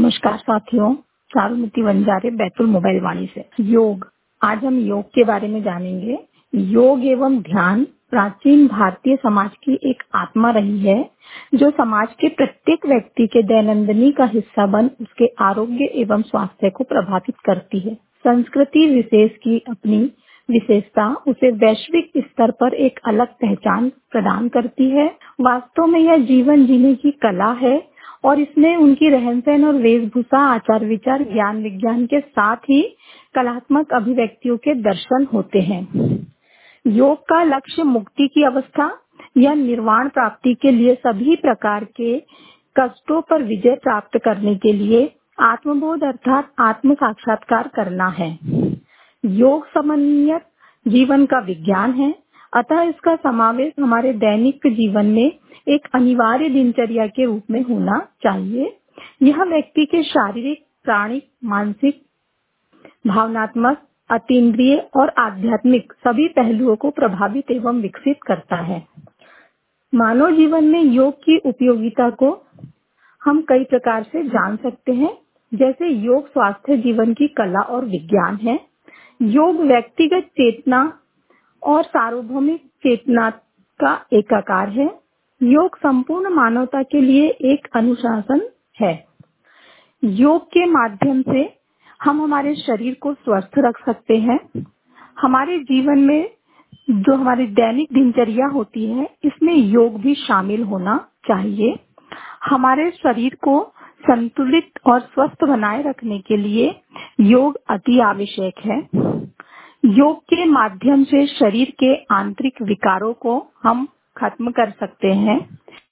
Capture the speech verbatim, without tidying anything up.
नमस्कार साथियों, चारुमती वंजारे बैतूल मोबाइल वाणी से। योग, आज हम योग के बारे में जानेंगे। योग एवं ध्यान प्राचीन भारतीय समाज की एक आत्मा रही है, जो समाज के प्रत्येक व्यक्ति के दैनंदिनी का हिस्सा बन उसके आरोग्य एवं स्वास्थ्य को प्रभावित करती है। संस्कृति विशेष की अपनी विशेषता उसे वैश्विक स्तर पर एक अलग पहचान प्रदान करती है। वास्तव में यह जीवन जीने की कला है और इसमें उनकी रहन सहन और वेशभूषा, आचार विचार, ज्ञान विज्ञान के साथ ही कलात्मक अभिव्यक्तियों के दर्शन होते हैं। योग का लक्ष्य मुक्ति की अवस्था या निर्वाण प्राप्ति के लिए सभी प्रकार के कष्टों पर विजय प्राप्त करने के लिए आत्मबोध अर्थात आत्म साक्षात्कार करना है। योग समन्वित जीवन का विज्ञान है, अतः इसका समावेश हमारे दैनिक जीवन में एक अनिवार्य दिनचर्या के रूप में होना चाहिए। यह व्यक्ति के शारीरिक, प्राणिक, मानसिक, भावनात्मक, अतीन्द्रिय और आध्यात्मिक सभी पहलुओं को प्रभावित एवं विकसित करता है। मानव जीवन में योग की उपयोगिता को हम कई प्रकार से जान सकते हैं, जैसे योग स्वास्थ्य जीवन की कला और विज्ञान है। योग व्यक्तिगत चेतना और सार्वभौमिक चेतना का एकाकार है। योग संपूर्ण मानवता के लिए एक अनुशासन है। योग के माध्यम से हम हमारे शरीर को स्वस्थ रख सकते हैं। हमारे जीवन में जो हमारी दैनिक दिनचर्या होती है, इसमें योग भी शामिल होना चाहिए। हमारे शरीर को संतुलित और स्वस्थ बनाए रखने के लिए योग अति आवश्यक है। योग के माध्यम से शरीर के आंतरिक विकारों को हम खत्म कर सकते हैं।